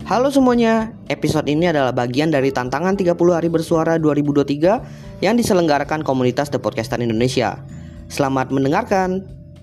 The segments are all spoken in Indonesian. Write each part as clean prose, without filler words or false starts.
Halo semuanya, episode ini adalah bagian dari tantangan 30 hari bersuara 2023 yang diselenggarakan komunitas The Podcaster Indonesia. Selamat mendengarkan.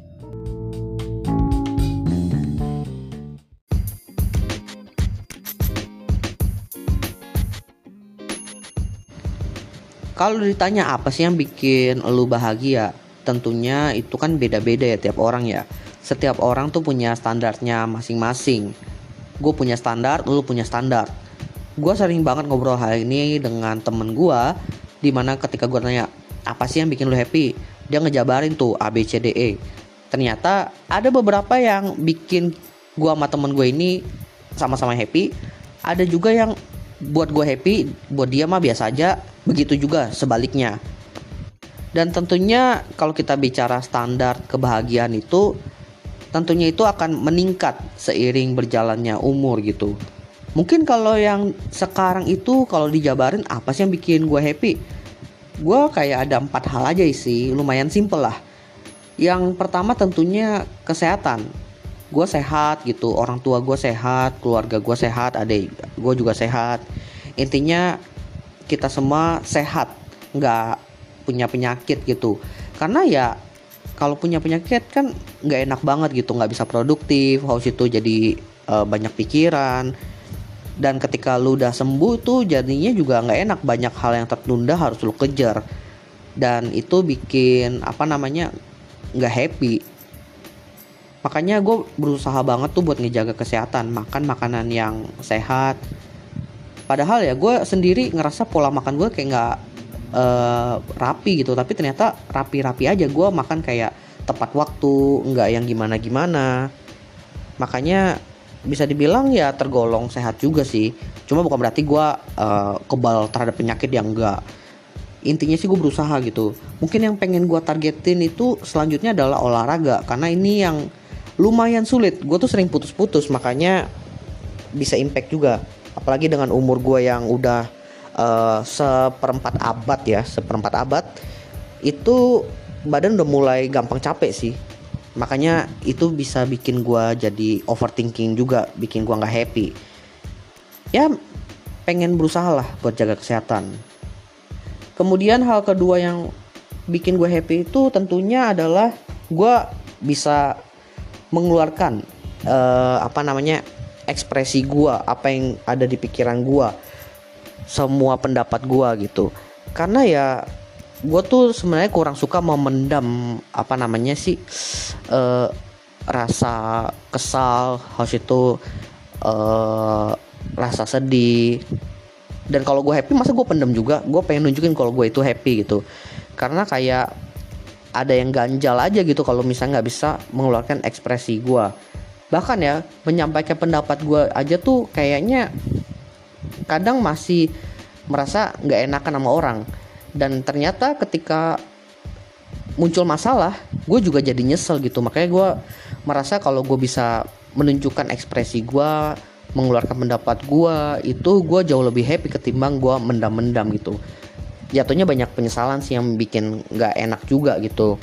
Kalau ditanya apa sih yang bikin lu bahagia, tentunya itu kan beda-beda ya tiap orang ya. Setiap orang tuh punya standarnya masing-masing. Gue punya standar, lu punya standar. Gue sering banget ngobrol hal ini dengan temen gue, dimana ketika gue tanya apa sih yang bikin lu happy, dia ngejabarin tuh A, B, C, D, E. Ternyata ada beberapa yang bikin gue sama temen gue ini sama-sama happy. Ada juga yang buat gue happy, buat dia mah biasa aja. Begitu juga sebaliknya. Dan tentunya kalau kita bicara standar kebahagiaan itu, tentunya itu akan meningkat seiring berjalannya umur gitu. Mungkin kalau yang sekarang itu kalau dijabarin apa sih yang bikin gue happy, gue kayak ada 4 hal aja sih, lumayan simple lah. Yang pertama tentunya kesehatan. Gue sehat gitu, orang tua gue sehat, keluarga gue sehat, adik gue juga sehat. Intinya kita semua sehat, nggak punya penyakit gitu. Karena ya kalau punya penyakit kan nggak enak banget gitu, nggak bisa produktif, haus itu jadi banyak pikiran. Dan ketika lu udah sembuh tuh jadinya juga nggak enak, banyak hal yang tertunda harus lu kejar. Dan itu bikin nggak happy. Makanya gue berusaha banget tuh buat ngejaga kesehatan, makan makanan yang sehat. Padahal ya gue sendiri ngerasa pola makan gue kayak nggak rapi gitu, tapi ternyata rapi-rapi aja. Gue makan kayak tepat waktu, nggak yang gimana-gimana. Makanya bisa dibilang ya tergolong sehat juga sih. Cuma bukan berarti gue kebal terhadap penyakit, yang enggak. Intinya sih gue berusaha gitu. Mungkin yang pengen gue targetin itu selanjutnya adalah olahraga, karena ini yang lumayan sulit. Gue tuh sering putus-putus, makanya bisa impact juga. Apalagi dengan umur gue yang udah seperempat abad itu badan udah mulai gampang capek sih. Makanya itu bisa bikin gue jadi overthinking juga, bikin gue nggak happy. Ya pengen berusaha lah buat jaga kesehatan. Kemudian hal kedua yang bikin gue happy itu tentunya adalah gue bisa mengeluarkan ekspresi gue, apa yang ada di pikiran gue, semua pendapat gue gitu. Karena ya gue tuh sebenarnya kurang suka memendam rasa kesal, haus itu rasa sedih. Dan kalau gue happy masa gue pendam juga? Gue pengen nunjukin kalau gue itu happy gitu. Karena kayak ada yang ganjal aja gitu kalau misalnya nggak bisa mengeluarkan ekspresi gue. Bahkan ya menyampaikan pendapat gue aja tuh kayaknya kadang masih merasa nggak enakan sama orang. Dan ternyata ketika muncul masalah, gue juga jadi nyesel gitu. Makanya gue merasa kalau gue bisa menunjukkan ekspresi gue, mengeluarkan pendapat gue, itu gue jauh lebih happy ketimbang gue mendam-mendam gitu. Jatuhnya banyak penyesalan sih yang bikin nggak enak juga gitu.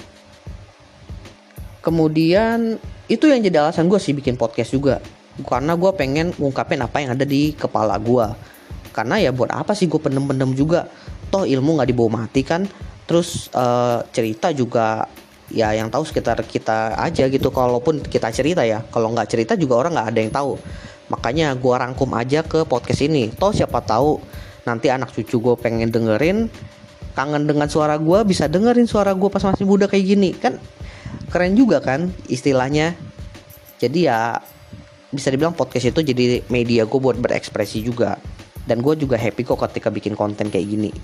Kemudian itu yang jadi alasan gue sih bikin podcast juga, karena gue pengen ngungkapin apa yang ada di kepala gue. Karena ya buat apa sih gue pendem-pendem juga, toh ilmu nggak dibawa mati kan. Terus cerita juga ya yang tahu sekitar kita aja gitu. Kalaupun kita cerita ya, kalau nggak cerita juga orang nggak ada yang tahu. Makanya gue rangkum aja ke podcast ini. Toh siapa tahu nanti anak cucu gue pengen dengerin, kangen dengan suara gue, bisa dengerin suara gue pas masih muda kayak gini. Kan keren juga kan istilahnya. Jadi ya bisa dibilang podcast itu jadi media gue buat berekspresi juga. Dan gue juga happy kok ketika bikin konten kayak gini.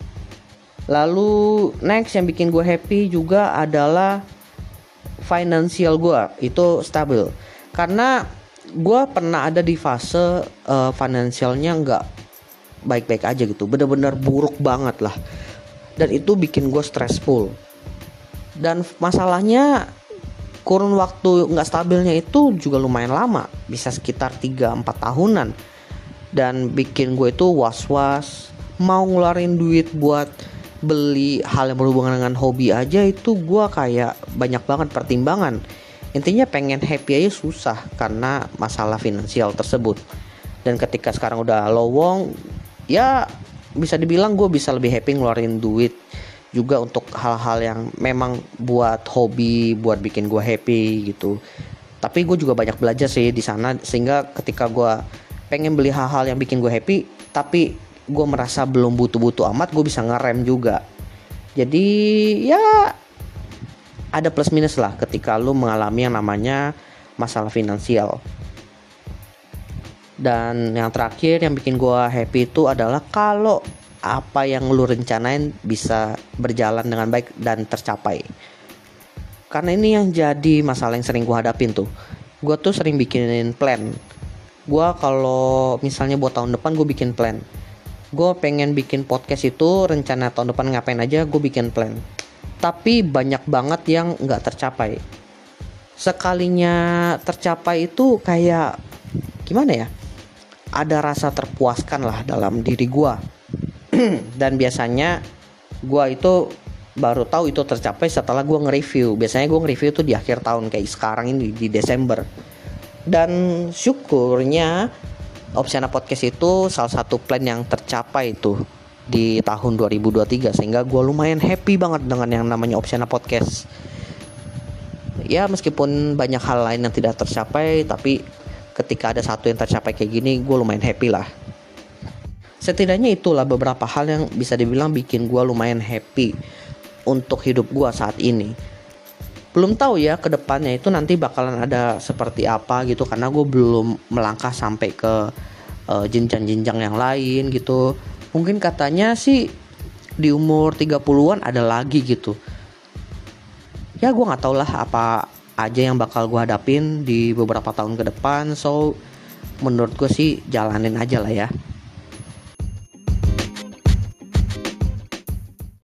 Lalu next yang bikin gue happy juga adalah financial gue itu stabil. Karena gue pernah ada di fase financialnya nggak baik-baik aja gitu, bener-bener buruk banget lah. Dan itu bikin gue stressful. Dan masalahnya kurun waktu nggak stabilnya itu juga lumayan lama, bisa sekitar 3-4 tahunan. Dan bikin gue itu was-was, mau ngeluarin duit buat beli hal yang berhubungan dengan hobi aja itu gue kayak banyak banget pertimbangan. Intinya pengen happy aja susah karena masalah finansial tersebut. Dan ketika sekarang udah lowong, ya bisa dibilang gue bisa lebih happy ngeluarin duit juga untuk hal-hal yang memang buat hobi, buat bikin gue happy gitu. Tapi gue juga banyak belajar sih di sana, sehingga ketika gue pengen beli hal-hal yang bikin gue happy tapi gue merasa belum butuh-butuh amat, gue bisa ngerem juga. Jadi ya ada plus minus lah ketika lu mengalami yang namanya masalah finansial. Dan yang terakhir yang bikin gue happy itu adalah kalau apa yang lu rencanain bisa berjalan dengan baik dan tercapai. Karena ini yang jadi masalah yang sering gue hadapin tuh. Gue tuh sering bikinin plan. Gue kalau misalnya buat tahun depan gue bikin plan. Gue pengen bikin podcast itu, rencana tahun depan ngapain aja gue bikin plan. Tapi banyak banget yang gak tercapai. Sekalinya tercapai itu kayak gimana ya, ada rasa terpuaskan lah dalam diri gue. Dan biasanya gue itu baru tahu itu tercapai setelah gue nge-review. Biasanya gue nge-review tuh di akhir tahun, kayak sekarang ini di Desember. Dan syukurnya Opsiana Podcast itu salah satu plan yang tercapai tuh di tahun 2023, sehingga gue lumayan happy banget dengan yang namanya Opsiana Podcast. Ya meskipun banyak hal lain yang tidak tercapai, tapi ketika ada satu yang tercapai kayak gini, gue lumayan happy lah. Setidaknya itulah beberapa hal yang bisa dibilang bikin gue lumayan happy untuk hidup gue saat ini. Belum tahu ya ke depannya itu nanti bakalan ada seperti apa gitu, karena gue belum melangkah sampai ke jenjang-jenjang yang lain gitu. Mungkin katanya sih di umur 30-an ada lagi gitu. Ya gue gak tau lah apa aja yang bakal gue hadapin di beberapa tahun ke depan. So menurut gue sih jalanin aja lah ya.